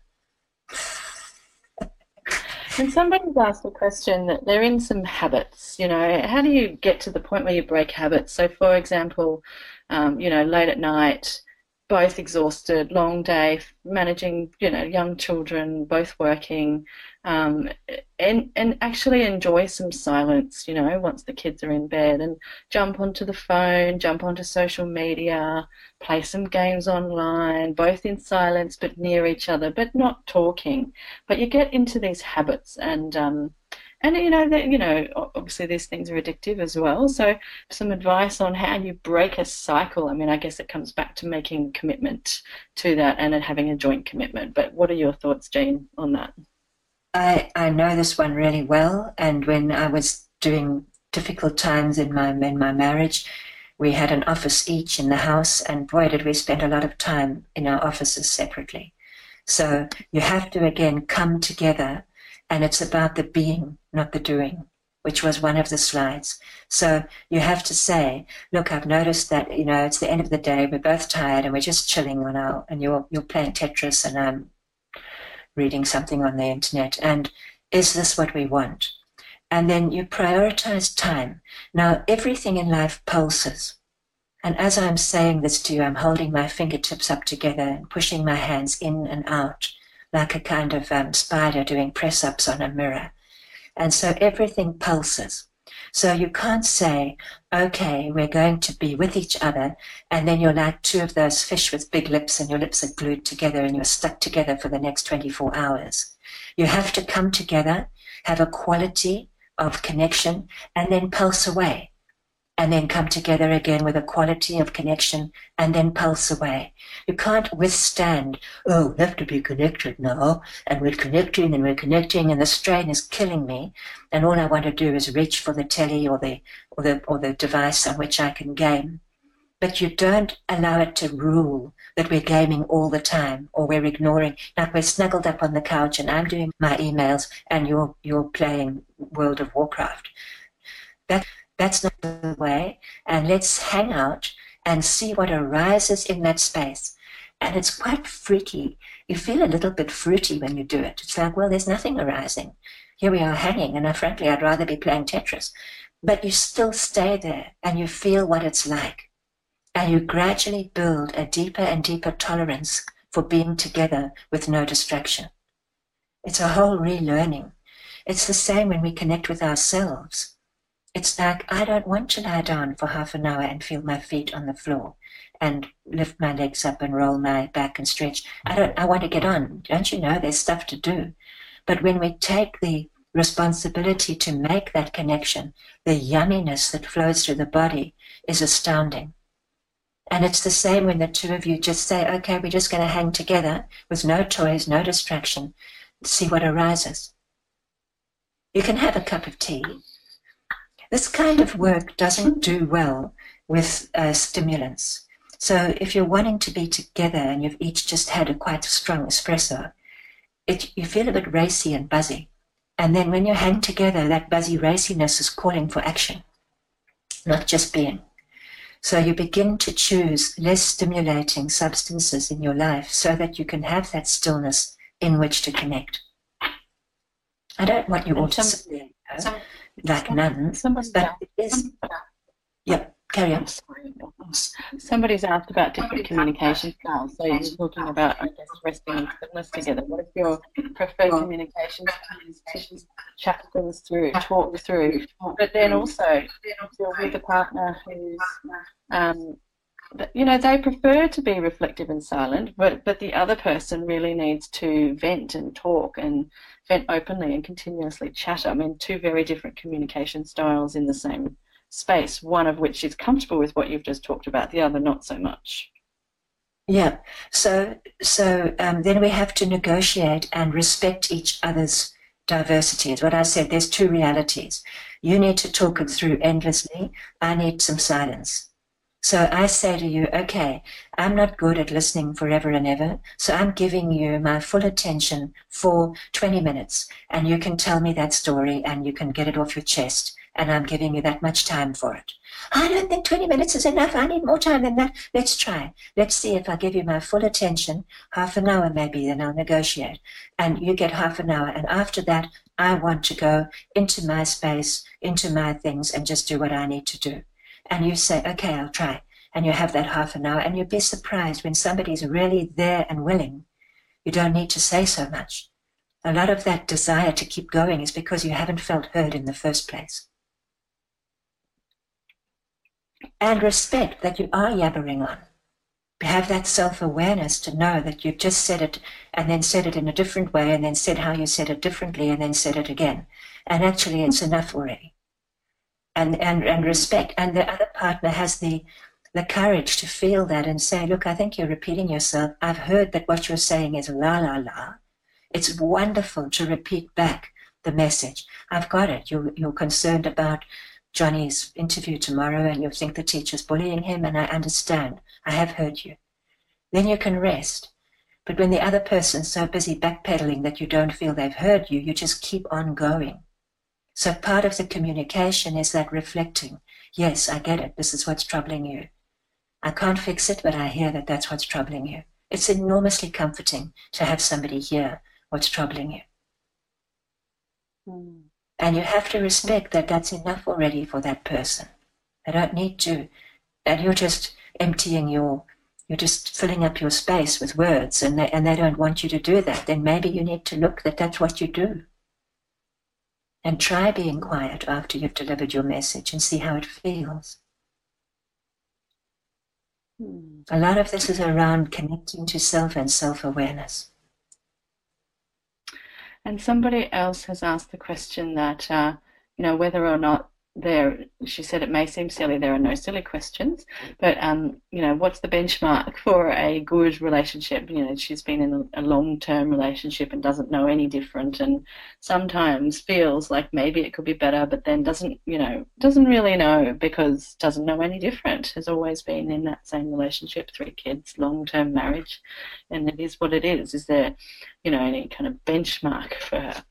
S1: And somebody's asked a question that they're in some habits, you know, how do you get to the point where you break habits? So, for example, um, you know, late at night, both exhausted, long day, managing, you know, young children, both working, um, and and actually enjoy some silence, you know, once the kids are in bed, and jump onto the phone, jump onto social media, play some games online, both in silence but near each other, but not talking. But you get into these habits, and um, and you know that you know obviously these things are addictive as well. So some advice on how you break a cycle. I mean, I guess it comes back to making commitment to that and having a joint commitment. But what are your thoughts, Jean, on that?
S2: I, I know this one really well, and when I was doing difficult times in my in my marriage, we had an office each in the house, and boy, did we spend a lot of time in our offices separately. So you have to, again, come together, and it's about the being, not the doing, which was one of the slides. So you have to say, look, I've noticed that, you know, it's the end of the day, we're both tired, and we're just chilling on our, and you're, you're playing Tetris, and I'm reading something on the internet, and is this what we want? And then you prioritize time. Now, everything in life pulses. And as I'm saying this to you, I'm holding my fingertips up together and pushing my hands in and out like a kind of um, spider doing press-ups on a mirror. And so everything pulses. So you can't say, okay, we're going to be with each other, and then you're like two of those fish with big lips and your lips are glued together and you're stuck together for the next twenty-four hours. You have to come together, have a quality of connection, and then pulse away. And then come together again with a quality of connection and then pulse away. You can't withstand, oh, we have to be connected now, and we're connecting and we're connecting, and the strain is killing me, and all I want to do is reach for the telly or the or the or the device on which I can game. But you don't allow it to rule that we're gaming all the time, or we're ignoring, like we're snuggled up on the couch and I'm doing my emails and you're you're playing World of Warcraft. That That's not the way, and let's hang out and see what arises in that space. And it's quite freaky. You feel a little bit fruity when you do it. It's like, well, there's nothing arising. Here we are hanging, and I, frankly, I'd rather be playing Tetris. But you still stay there, and you feel what it's like. And you gradually build a deeper and deeper tolerance for being together with no distraction. It's a whole relearning. It's the same when we connect with ourselves. It's like, I don't want to lie down for half an hour and feel my feet on the floor and lift my legs up and roll my back and stretch. I don't, I want to get on. Don't you know, there's stuff to do. But when we take the responsibility to make that connection, the yumminess that flows through the body is astounding. And it's the same when the two of you just say, okay, we're just going to hang together with no toys, no distraction, see what arises. You can have a cup of tea. This kind of work doesn't do well with uh, stimulants. So if you're wanting to be together and you've each just had a quite strong espresso, it, you feel a bit racy and buzzy. And then when you hang together, that buzzy raciness is calling for action, not just being. So you begin to choose less stimulating substances in your life so that you can have that stillness in which to connect. I don't want you all to sit there, you know, like nuns, but it is. Yeah, carry on.
S1: Sorry, Somebody's asked about different communication styles. So you're talking about, I guess, resting and stillness together. What is your preferred communication style? To chat things through, talk through, but then also if you're with a partner who's, um, you know, they prefer to be reflective and silent, but, but the other person really needs to vent and talk and vent openly and continuously chatter. I mean, two very different communication styles in the same space, one of which is comfortable with what you've just talked about, the other not so much.
S2: Yeah, so so um, then we have to negotiate and respect each other's diversity. Is what I said, there's two realities. You need to talk it through endlessly. I need some silence. So I say to you, okay, I'm not good at listening forever and ever, so I'm giving you my full attention for twenty minutes, and you can tell me that story and you can get it off your chest. And I'm giving you that much time for it. I don't think twenty minutes is enough. I need more time than that. Let's try. Let's see if I give you my full attention, half an hour maybe, then I'll negotiate. And you get half an hour. And after that, I want to go into my space, into my things, and just do what I need to do. And you say, okay, I'll try. And you have that half an hour. And you'll be surprised when somebody's really there and willing. You don't need to say so much. A lot of that desire to keep going is because you haven't felt heard in the first place. And respect that you are yabbering on. Have that self-awareness to know that you've just said it and then said it in a different way and then said how you said it differently and then said it again. And actually it's enough already. And and, and respect. And the other partner has the, the courage to feel that and say, look, I think you're repeating yourself. I've heard that what you're saying is la, la, la. It's wonderful to repeat back the message. I've got it. You're, you're concerned about Johnny's interview tomorrow and you think the teacher's bullying him, and I understand. I have heard you. Then you can rest. But when the other person's so busy backpedaling that you don't feel they've heard you, you just keep on going. So part of the communication is that reflecting. Yes, I get it. This is what's troubling you. I can't fix it, but I hear that that's what's troubling you. It's enormously comforting to have somebody hear what's troubling you. Mm. And you have to respect that that's enough already for that person. They don't need to, and you're just emptying your, you're just filling up your space with words, and they, and they don't want you to do that. Then maybe you need to look that that's what you do. And try being quiet after you've delivered your message and see how it feels. Hmm. A lot of this is around connecting to self and self-awareness.
S1: And somebody else has asked the question that, uh, you know, whether or not there, she said it may seem silly, there are no silly questions, but, um, you know, what's the benchmark for a good relationship? You know, she's been in a long-term relationship and doesn't know any different, and sometimes feels like maybe it could be better, but then doesn't, you know, doesn't really know because doesn't know any different, has always been in that same relationship, three kids, long-term marriage, and it is what it is. Is there, you know, any kind of benchmark for her?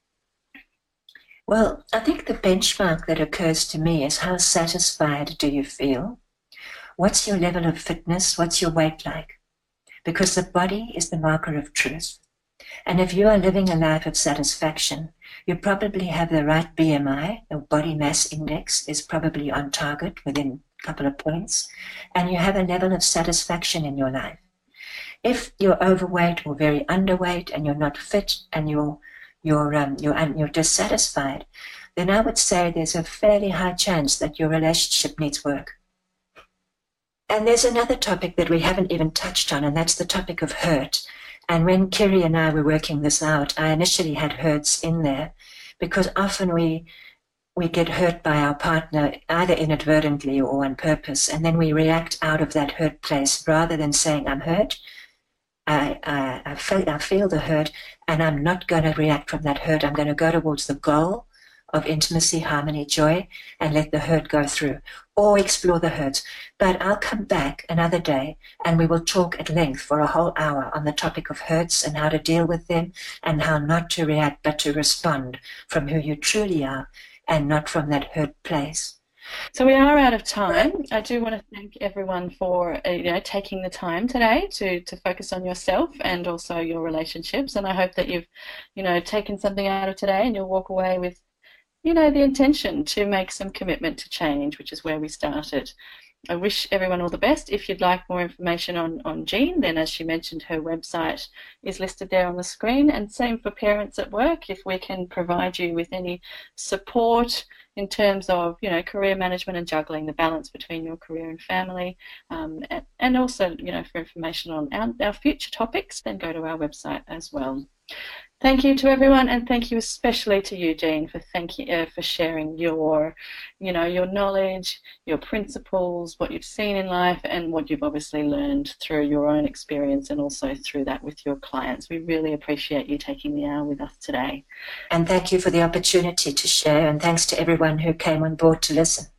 S2: Well, I think the benchmark that occurs to me is how satisfied do you feel? What's your level of fitness? What's your weight like? Because the body is the marker of truth. And if you are living a life of satisfaction, you probably have the right B M I, the body mass index is probably on target within a couple of points, and you have a level of satisfaction in your life. If you're overweight or very underweight and you're not fit and you're You're, um, you're, you're dissatisfied, then I would say there's a fairly high chance that your relationship needs work. And there's another topic that we haven't even touched on, and that's the topic of hurt. And when Kiri and I were working this out, I initially had hurts in there because often we we get hurt by our partner either inadvertently or on purpose, and then we react out of that hurt place rather than saying, I'm hurt, I, I, I, feel, I feel the hurt, and I'm not going to react from that hurt. I'm going to go towards the goal of intimacy, harmony, joy, and let the hurt go through, or explore the hurts. But I'll come back another day, and we will talk at length for a whole hour on the topic of hurts and how to deal with them and how not to react, but to respond from who you truly are and not from that hurt place.
S1: So we are out of time. I do want to thank everyone for uh, you know taking the time today to to focus on yourself and also your relationships. And I hope that you've you know taken something out of today and you'll walk away with you know the intention to make some commitment to change, which is where we started. I wish everyone all the best. If you'd like more information on, on Jean, then as she mentioned, her website is listed there on the screen. And same for Parents at Work. If we can provide you with any support in terms of, you know, career management and juggling the balance between your career and family, um, and, and also, you know, for information on our, our future topics, then go to our website as well. Thank you to everyone, and thank you especially to you, Jean, for thank you, uh, for sharing your, you know, your knowledge, your principles, what you've seen in life, and what you've obviously learned through your own experience, and also through that with your clients. We really appreciate you taking the hour with us today.
S2: And thank you for the opportunity to share, and thanks to everyone who came on board to listen.